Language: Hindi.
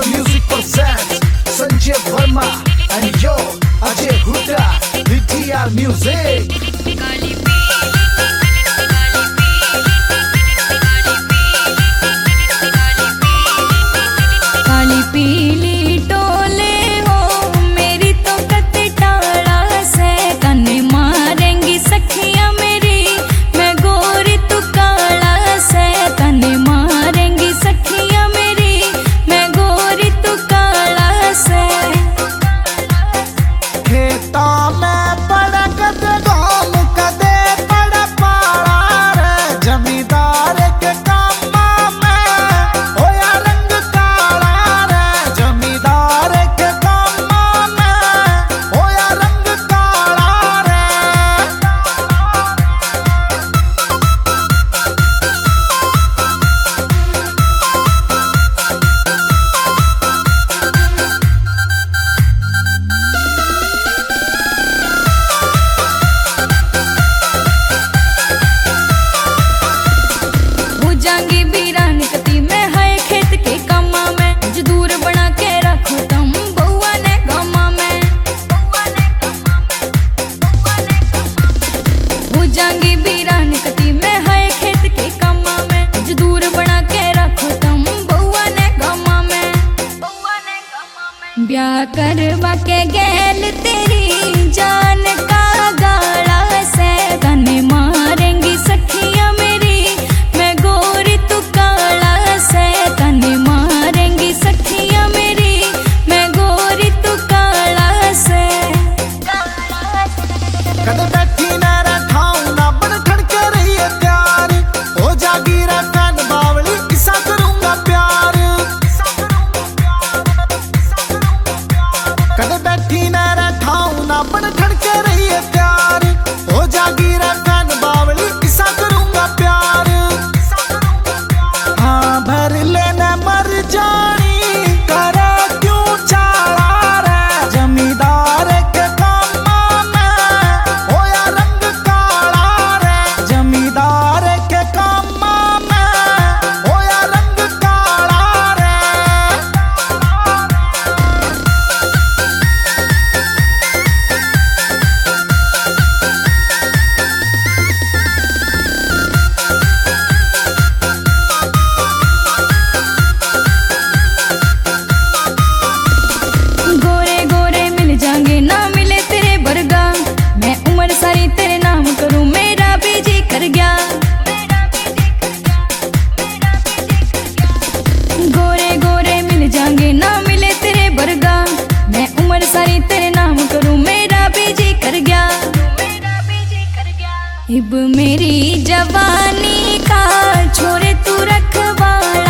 Star Music presents Sanjay Verma and yo Ajay Huda with TR Music. काली पीली टोले हो मेरी तो कतटाड़ा से कन्ने मारेंगी सखियां मेरी मैं गोरी तू काला से कन्ने मारेंगी सखियां मेरी मैं गोरी तू काला से खेता में बड़ा कद गाम कदे बड़ा पाड़ा रे जमींदार के कामा में होया रंग काला रे जमींदार के कामा में होया रंग काला रे। जांगी बीरान कती में है खेत के कामा में मजदूर बना के रखो तुम बउआ ने गामा में वो जांगी बीरान कती में है खेत के कामा में मजदूर बना के रखो तुम बउआ ने गामा में ब्याह करवा के गैल तेरी जान का गाला से कन्ने मारेंगी सखियां मेरी मैं गोरी तू काला से कन्ने मारेंगी सखियां मेरी मैं गोरी तू काला से। कद बैठी ना रखाऊं ना बन खड़के रही है प्यार हो जागी रखन बावली किसा करूंगा प्यार। कद बैठी ना रखाऊं ना बन खड़के रही है प्यार हो जागी रखन बावली किसा करूंगा प्यार। हाँ भर लेना मर जानी करे क्यों चाला रे जमींदार के कामा में होया रंग काला रे जमींदार के कामा में होया रंग काला रे। गोरे गोरे मिल जाएंगे ना मिले तेरे बरगा मैं उम्र सारी तेरे नाम करूं मेरा भी जी कर गया। गोरे गोरे मिल जाएंगे ना मिले तेरे बरगा मैं उम्र सारी तेरे नाम करूं मेरा भी जी कर गया। इब मेरी जवानी का छोरे तू रखवा